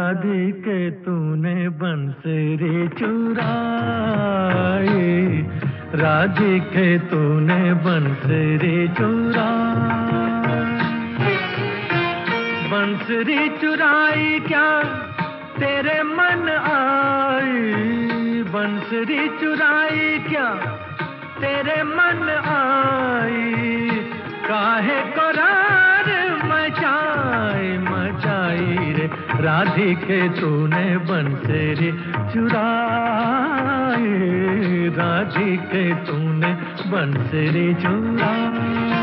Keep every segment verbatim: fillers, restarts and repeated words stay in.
राधिके तूने बंसरी चुराई, राधिके तूने बंसरी चुराई। बंसरी चुराई क्या तेरे मन आई, बंसरी चुराई क्या तेरे मन आई। काहे को रार मचाई मचाई रे, राधिके तूने बंसरी चुराई, राधिके तूने बंसरी चुराई।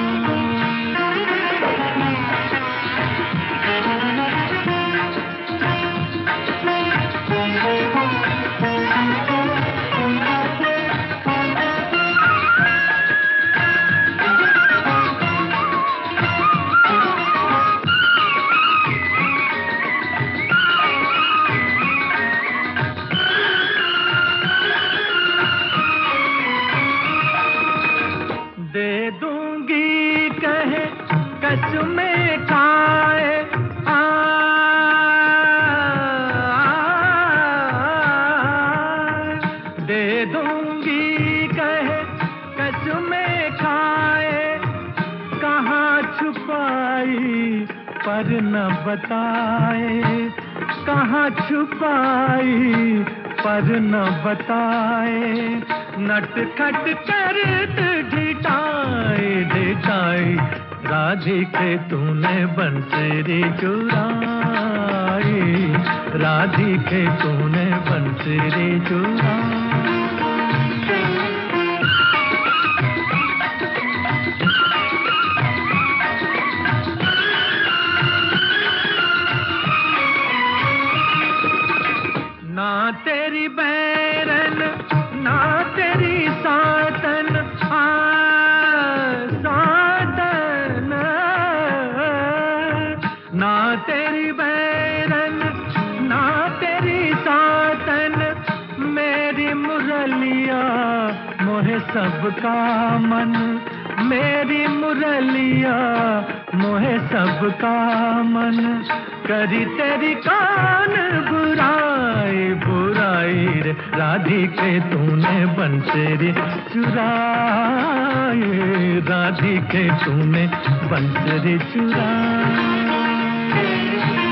दे दूंगी कहे कसमें खाए, आ, दे दूंगी कहे कसमें खाए। कहाँ छुपाई पर न बताए, कहाँ छुपाई पर न बताए। नटखट कर ढिठाई ढिठाई, राधिके तूने बंसरी चुराई, राधिके तूने बंसरी चुराई। ना तेरी बैरन ना तेरी सातन, आ सातन, ना तेरी बैरन ना तेरी सातन। मेरी मुरलिया मोहे सबका मन, मेरी मुरलिया मोहे सबका मन। करी तेरी कान बुराई बुराई रे, राधिके तूने बंसरी चुराई, राधिके तूने बंसरी चुराई।